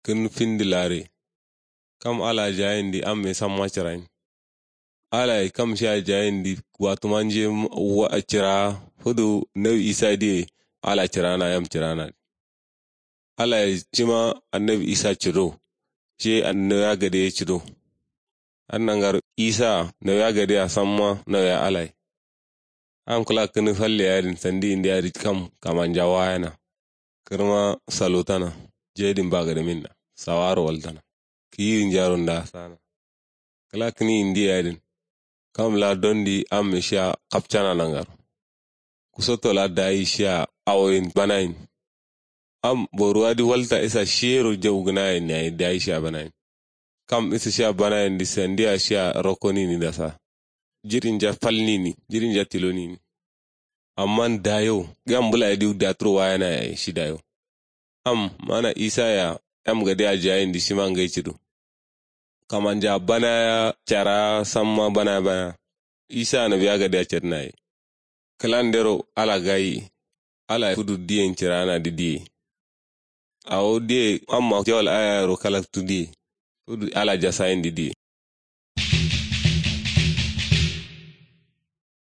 kin findilare kam ala jayindi amme samma cirain ala kam sha jayindi wato manje wa cira hudu nabi isa de ala cirana yam cirana ala cima annabi isa ciro ce annabi gade ciro annangar isa na ya gade a samma na ya alai an kula kin falle yarin sandi inda yari kam kaman jawayana kirma salutana jedin ba gade minna sawaro waltana kiyin jarun da sana kala kini indi yarin kam la dondi am sha kapchana nangar kusoto la dai sha awoyin banain am boruadi walta isa shero jawgnayin ne dai sha banain kam isa sha banayin disandiya sha rokoni ni dasa jirin ja falni ni jirin ja tiloni ni amman dayo gambula idi da tro wayana shi dayo am mana isa ya am gade ajayin di siman gai cido kamanja bana cara samma bana isa na biya gade a cernaye kalandero ala gai ala fudu diyen cirana di diye awo diye amma jawal ayaro kalaktu diye fudu ala jasayin di diye